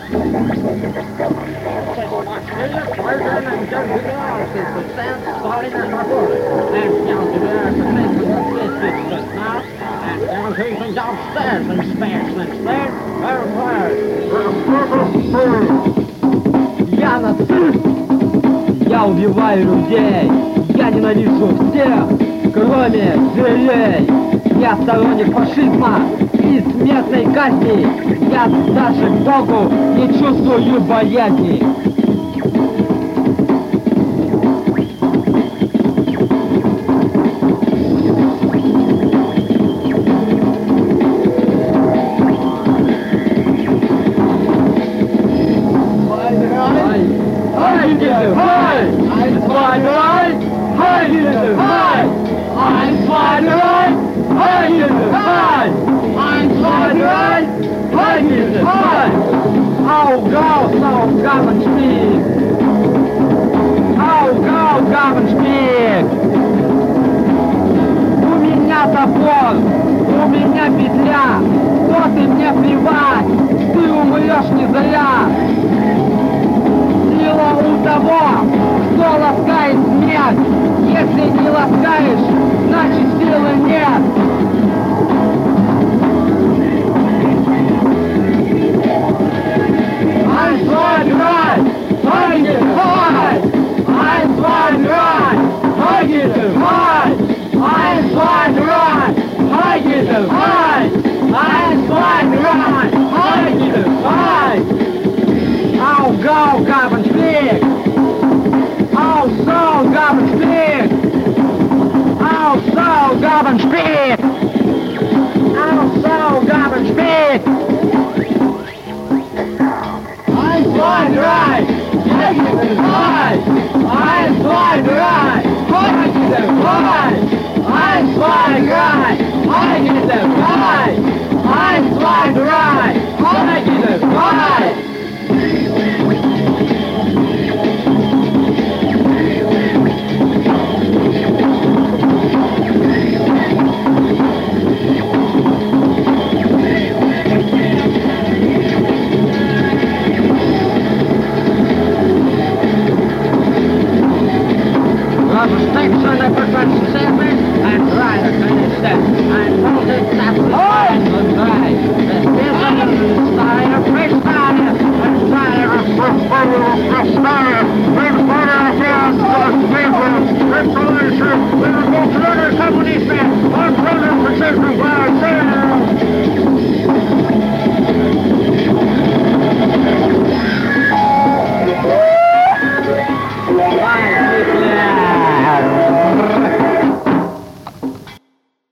Я нацист! Я убиваю людей! Я ненавижу всех, кроме зверей! Я сторонник фашизма и смертной казни! Я даже к Богу не чувствую боязни! У меня топор, у меня петля, что ты мне плевать, ты умрешь не зря. Сила у того, кто ласкает смерть, если не ласкаешь, значит силы нет. I'm flying right, I get high. I'm flying right, I get high. I'm flying right, I get high. I'm flying right, I get high. I'll go, garbage big. I'll so garbage big. I'll so garbage big. I'll so garbage big. I'm flying right, I get high. I'm flying right, I get high. I'm flying right, I get high. I'm flying right.